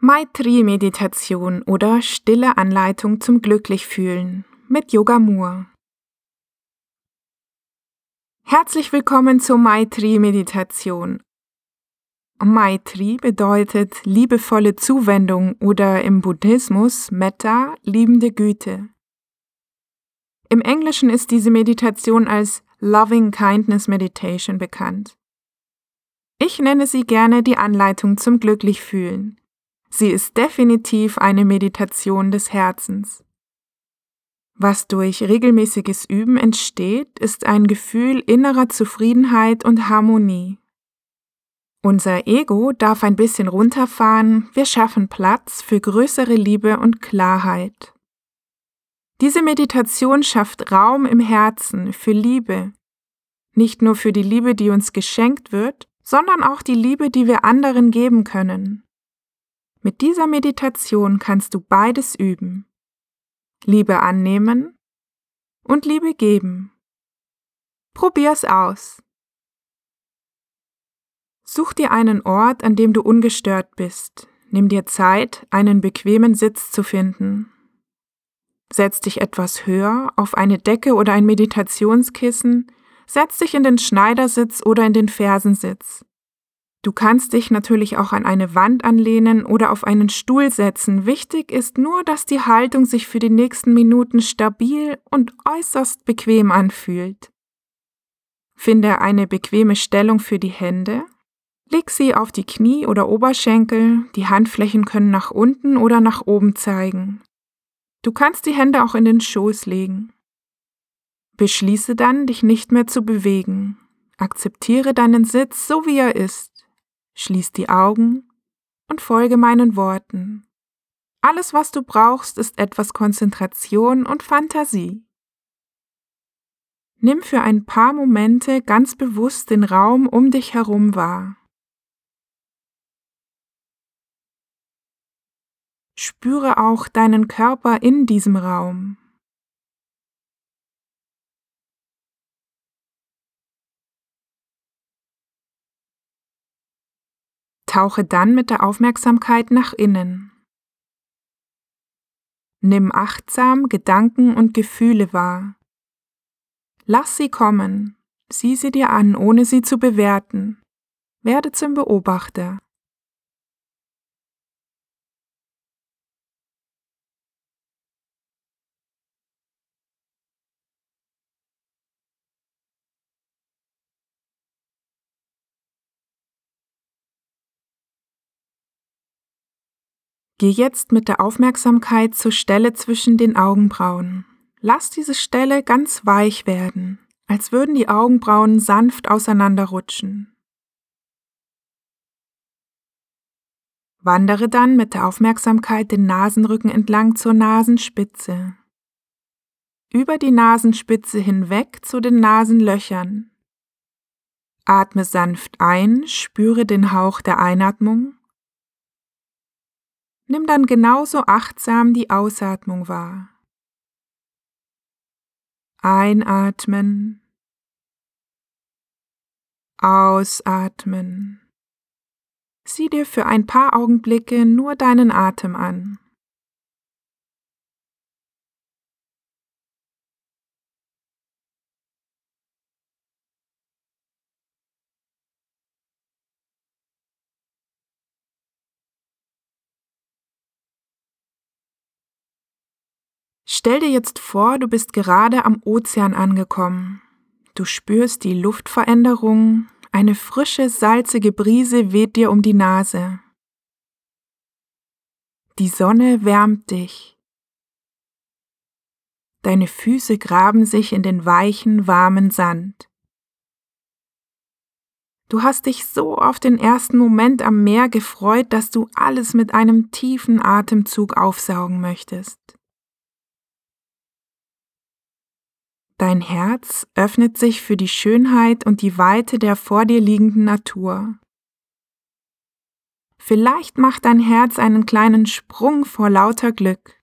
Maitri-Meditation oder stille Anleitung zum Glücklichfühlen mit Yoga Moore. Herzlich willkommen zur Maitri-Meditation. Maitri bedeutet liebevolle Zuwendung oder im Buddhismus Metta, liebende Güte. Im Englischen ist diese Meditation als Loving Kindness Meditation bekannt. Ich nenne sie gerne die Anleitung zum Glücklichfühlen. Sie ist definitiv eine Meditation des Herzens. Was durch regelmäßiges Üben entsteht, ist ein Gefühl innerer Zufriedenheit und Harmonie. Unser Ego darf ein bisschen runterfahren, wir schaffen Platz für größere Liebe und Klarheit. Diese Meditation schafft Raum im Herzen für Liebe, nicht nur für die Liebe, die uns geschenkt wird, sondern auch die Liebe, die wir anderen geben können. Mit dieser Meditation kannst du beides üben. Liebe annehmen und Liebe geben. Probier's aus. Such dir einen Ort, an dem du ungestört bist. Nimm dir Zeit, einen bequemen Sitz zu finden. Setz dich etwas höher auf eine Decke oder ein Meditationskissen. Setz dich in den Schneidersitz oder in den Fersensitz. Du kannst dich natürlich auch an eine Wand anlehnen oder auf einen Stuhl setzen. Wichtig ist nur, dass die Haltung sich für die nächsten Minuten stabil und äußerst bequem anfühlt. Finde eine bequeme Stellung für die Hände. Leg sie auf die Knie oder Oberschenkel. Die Handflächen können nach unten oder nach oben zeigen. Du kannst die Hände auch in den Schoß legen. Beschließe dann, dich nicht mehr zu bewegen. Akzeptiere deinen Sitz, so wie er ist. Schließ die Augen und folge meinen Worten. Alles, was du brauchst, ist etwas Konzentration und Fantasie. Nimm für ein paar Momente ganz bewusst den Raum um dich herum wahr. Spüre auch deinen Körper in diesem Raum. Tauche dann mit der Aufmerksamkeit nach innen. Nimm achtsam Gedanken und Gefühle wahr. Lass sie kommen, sieh sie dir an, ohne sie zu bewerten. Werde zum Beobachter. Geh jetzt mit der Aufmerksamkeit zur Stelle zwischen den Augenbrauen. Lass diese Stelle ganz weich werden, als würden die Augenbrauen sanft auseinanderrutschen. Wandere dann mit der Aufmerksamkeit den Nasenrücken entlang zur Nasenspitze. Über die Nasenspitze hinweg zu den Nasenlöchern. Atme sanft ein, spüre den Hauch der Einatmung. Nimm dann genauso achtsam die Ausatmung wahr. Einatmen, ausatmen. Sieh dir für ein paar Augenblicke nur deinen Atem an. Stell dir jetzt vor, du bist gerade am Ozean angekommen. Du spürst die Luftveränderung, eine frische, salzige Brise weht dir um die Nase. Die Sonne wärmt dich. Deine Füße graben sich in den weichen, warmen Sand. Du hast dich so auf den ersten Moment am Meer gefreut, dass du alles mit einem tiefen Atemzug aufsaugen möchtest. Dein Herz öffnet sich für die Schönheit und die Weite der vor dir liegenden Natur. Vielleicht macht dein Herz einen kleinen Sprung vor lauter Glück.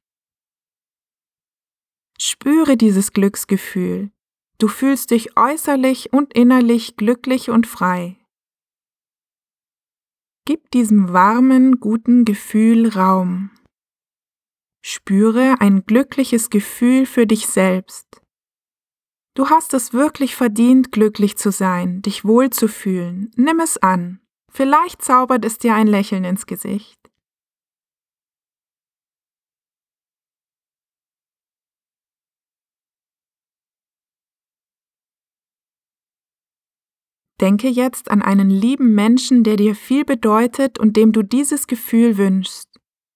Spüre dieses Glücksgefühl. Du fühlst dich äußerlich und innerlich glücklich und frei. Gib diesem warmen, guten Gefühl Raum. Spüre ein glückliches Gefühl für dich selbst. Du hast es wirklich verdient, glücklich zu sein, dich wohlzufühlen. Nimm es an. Vielleicht zaubert es dir ein Lächeln ins Gesicht. Denke jetzt an einen lieben Menschen, der dir viel bedeutet und dem du dieses Gefühl wünschst.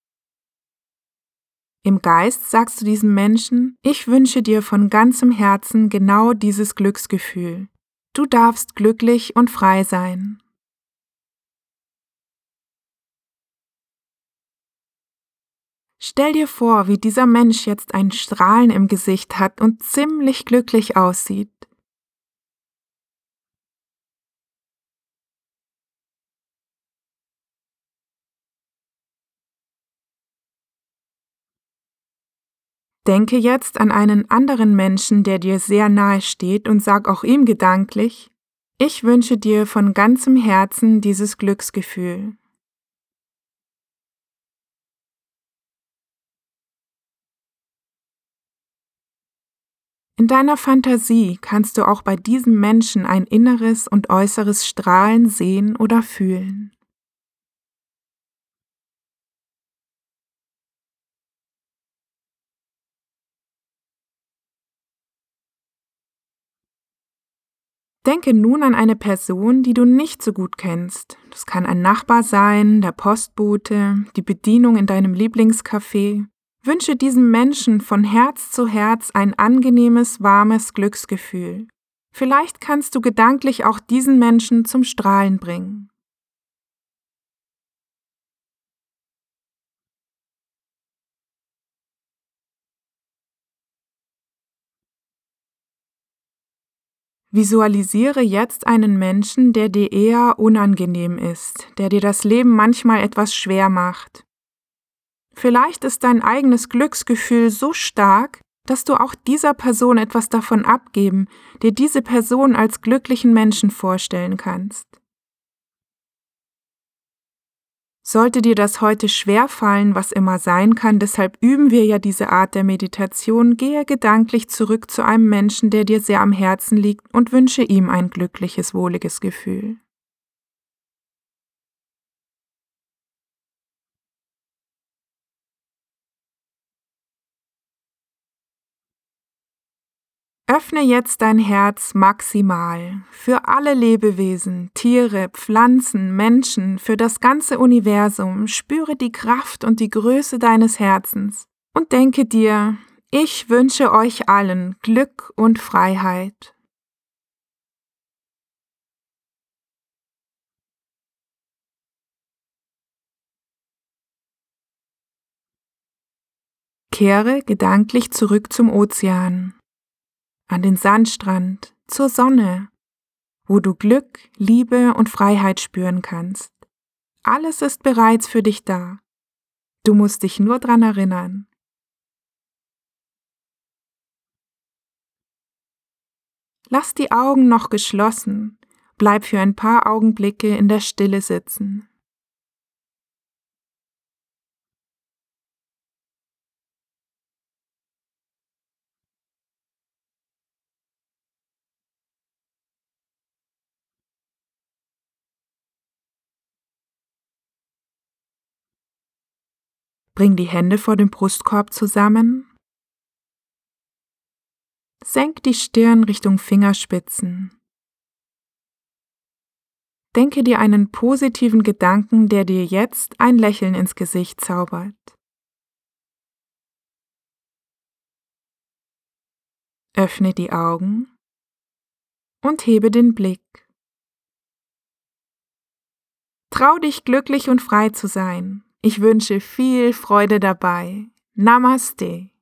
Im Geist sagst du diesem Menschen: Ich wünsche dir von ganzem Herzen genau dieses Glücksgefühl. Du darfst glücklich und frei sein. Stell dir vor, wie dieser Mensch jetzt ein Strahlen im Gesicht hat und ziemlich glücklich aussieht. Denke jetzt an einen anderen Menschen, der dir sehr nahe steht, und sag auch ihm gedanklich: Ich wünsche dir von ganzem Herzen dieses Glücksgefühl. In deiner Fantasie kannst du auch bei diesem Menschen ein inneres und äußeres Strahlen sehen oder fühlen. Denke nun an eine Person, die du nicht so gut kennst. Das kann ein Nachbar sein, der Postbote, die Bedienung in deinem Lieblingscafé. Wünsche diesem Menschen von Herz zu Herz ein angenehmes, warmes Glücksgefühl. Vielleicht kannst du gedanklich auch diesen Menschen zum Strahlen bringen. Visualisiere jetzt einen Menschen, der dir eher unangenehm ist, der dir das Leben manchmal etwas schwer macht. Vielleicht ist dein eigenes Glücksgefühl so stark, dass du auch dieser Person etwas davon abgeben, dir diese Person als glücklichen Menschen vorstellen kannst. Sollte dir das heute schwerfallen, was immer sein kann, deshalb üben wir ja diese Art der Meditation, gehe gedanklich zurück zu einem Menschen, der dir sehr am Herzen liegt, und wünsche ihm ein glückliches, wohliges Gefühl. Öffne jetzt dein Herz maximal für alle Lebewesen, Tiere, Pflanzen, Menschen, für das ganze Universum. Spüre die Kraft und die Größe deines Herzens und denke dir: Ich wünsche euch allen Glück und Freiheit. Kehre gedanklich zurück zum Ozean, an den Sandstrand, zur Sonne, wo du Glück, Liebe und Freiheit spüren kannst. Alles ist bereits für dich da. Du musst dich nur dran erinnern. Lass die Augen noch geschlossen. Bleib für ein paar Augenblicke in der Stille sitzen. Bring die Hände vor dem Brustkorb zusammen. Senk die Stirn Richtung Fingerspitzen. Denke dir einen positiven Gedanken, der dir jetzt ein Lächeln ins Gesicht zaubert. Öffne die Augen und hebe den Blick. Trau dich, glücklich und frei zu sein. Ich wünsche viel Freude dabei. Namaste.